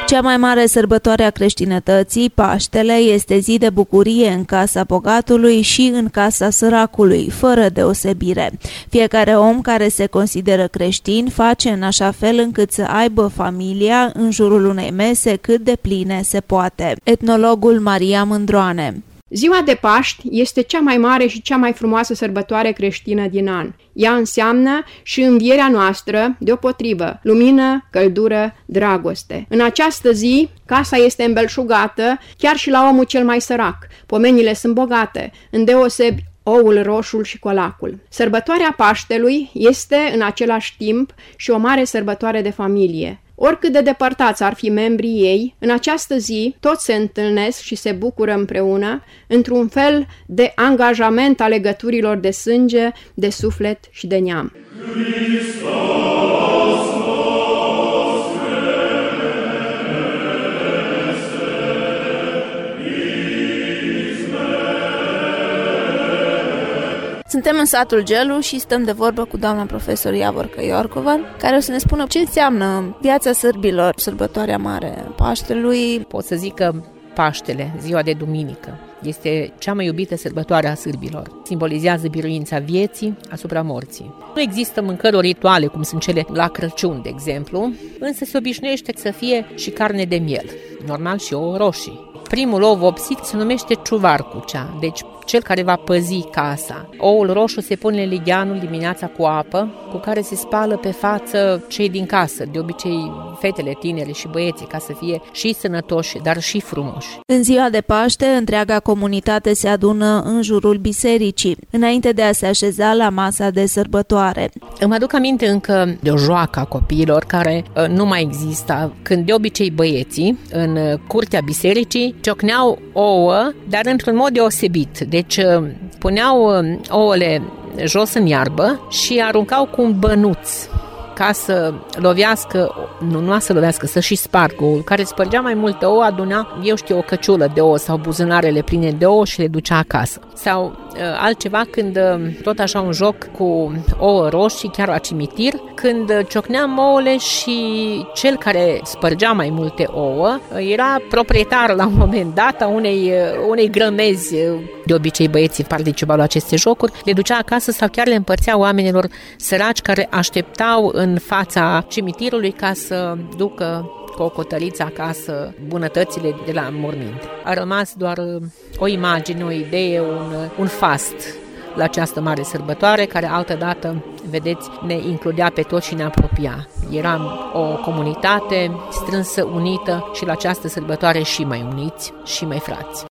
Cea mai mare sărbătoare a creștinătății, Paștele, este zi de bucurie în casa bogatului și în casa săracului, fără deosebire. Fiecare om care se consideră creștin face în așa fel încât să aibă familia în jurul unei mese cât de pline se poate. Etnologul Maria Mândroane. Ziua de Paști este cea mai mare și cea mai frumoasă sărbătoare creștină din an. Ea înseamnă și învierea noastră, deopotrivă, lumină, căldură, dragoste. În această zi, casa este îmbelșugată chiar și la omul cel mai sărac. Pomenile sunt bogate, îndeosebi oul, roșul și colacul. Sărbătoarea Paștelui este în același timp și o mare sărbătoare de familie. Oricât de depărtați ar fi membrii ei, în această zi toți se întâlnesc și se bucură împreună într-un fel de angajament a legăturilor de sânge, de suflet și de neam. Suntem în satul Gelu și stăm de vorbă cu doamna profesor Iavorcă Iorcova, care o să ne spună ce înseamnă viața sârbilor, sărbătoarea mare Paștelui. Pot să zic că Paștele, ziua de duminică, este cea mai iubită sărbătoare a sârbilor. Simbolizează biruința vieții asupra morții. Nu există mâncări rituale, cum sunt cele la Crăciun, de exemplu, însă se obișnuiește să fie și carne de miel, normal și ouă roșii. Primul ou vopsit se numește ciuvarcucea, deci cel care va păzi casa. Oul roșu se pune în ligheanul dimineața cu apă, cu care se spală pe față cei din casă, de obicei fetele tinere și băieții, ca să fie și sănătoși, dar și frumoși. În ziua de Paște, întreaga comunitate se adună în jurul bisericii, înainte de a se așeza la masa de sărbătoare. Îmi aduc aminte încă de o joacă a copiilor care nu mai exista, când de obicei băieții, în curtea bisericii, ciocneau ouă, dar într-un mod deosebit. Deci puneau ouăle jos în iarbă și aruncau cu un bănuț ca să lovească, nu să lovească, să și spargă oul. Care spărgea mai multe ouă, aduna, o căciulă de ouă sau buzunarele pline de ouă și le ducea acasă. Sau altceva când tot așa un joc cu ouă roșii, chiar la cimitir, când ciocneam ouăle și cel care spărgea mai multe ouă era proprietar la un moment dat a unei grămezi. De obicei băieții participau la aceste jocuri, le ducea acasă sau chiar le împărțea oamenilor săraci care așteptau în fața cimitirului ca să ducă cu o cotăliță acasă bunătățile de la morminte. A rămas doar o imagine, o idee, un fast la această mare sărbătoare, care altădată, vedeți, ne includea pe toți și ne apropia. Eram o comunitate strânsă, unită și la această sărbătoare și mai uniți și mai frați.